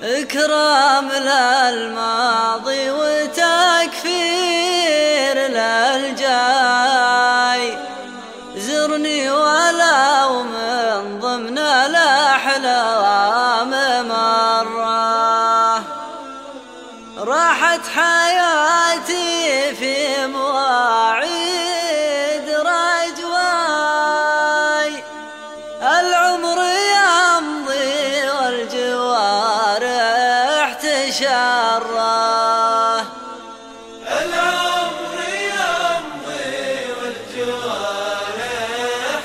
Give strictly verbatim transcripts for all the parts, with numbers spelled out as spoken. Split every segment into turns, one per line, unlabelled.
إكرام للماضي وتكفير للجاي، زرني ولو من ضمن الأحلام مرة، راحت حياتي في مواعيد رجواي، العمر يمضي والجوارح تشره،
العمر يمضي والجوارح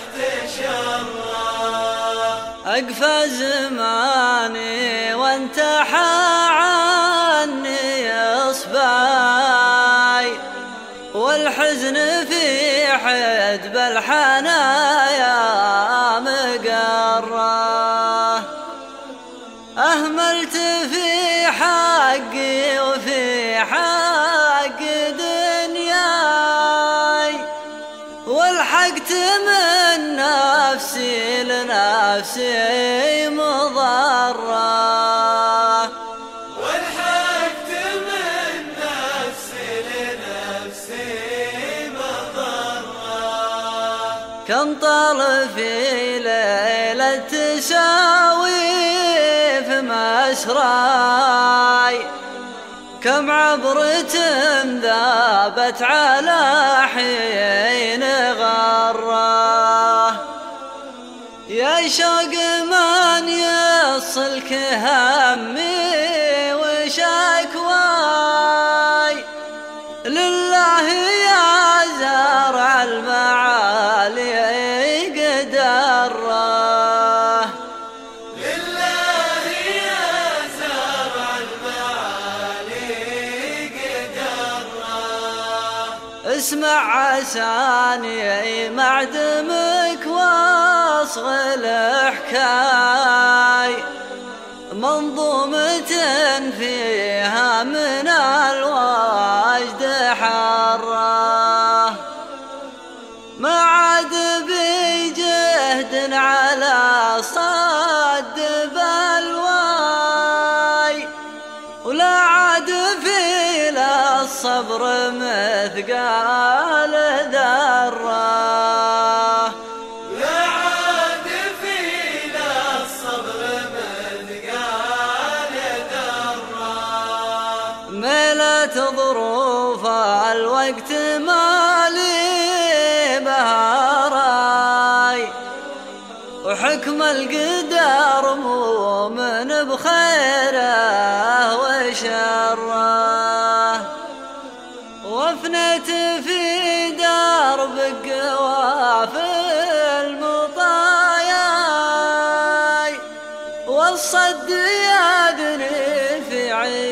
تشره،
أقفى زماني وانتحى عني إصبعي، والحزن في حدب الحنايا مقره، أهملت في حقي وفي حق دنياي، والحقت من نفسي لنفسي مضرة،
والحقت من نفسي لنفسي مضرة،
كم طال في ليلة تساوي في مسراي، كم عبرة ذابت على حين غره، يا شوق من يصلك همي وشكواي، لله يا زارع المعالي قدره،
لله يا زارع المعالي قدره،
اسمع عساني معدمك واصغ الحكاي، منظومة فيها من الواجد حره، ما عاد بجهد على صد بلواي، ولا عاد في الصبر مثقال ذره،
لا عاد في الصبر مثقال ذرة،
ملت ظروف الوقت مالي بهاراي، وحكم القدر مؤمن بخيره وشره، وافنيت في درب قوافل المطاياي، والصد يدري في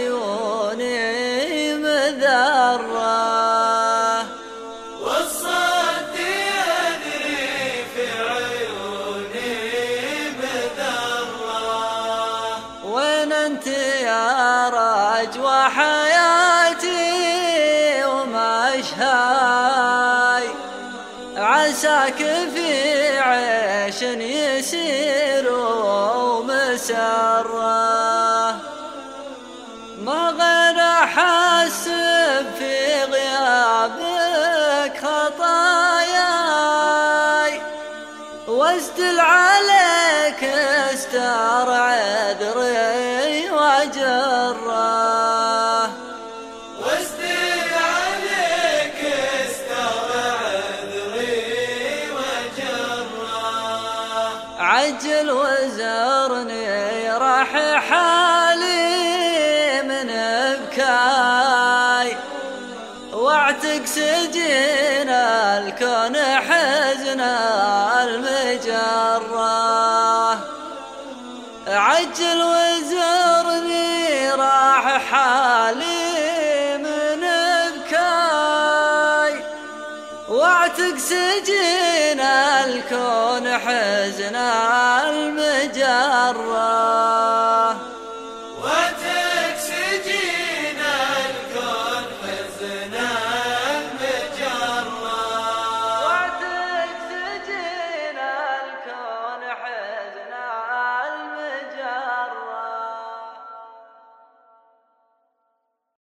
عيوني مذره،
والصد يدري في عيوني مذرة،
وين انت يا رجوى حياتي ومشهاي، عساك في عيش يسير ومسره، ما غير احسب في غيابك خطاياي، واسدل عليك استار عذري وجره،
واسدل عليك استر عذري وجره،
عجل وزرني راح حالي من بكاي، واعتق سجين الكون حزن المجره، عجل وزرني راح حالي من بكاي، واعتق سجين الكون حزن المجره.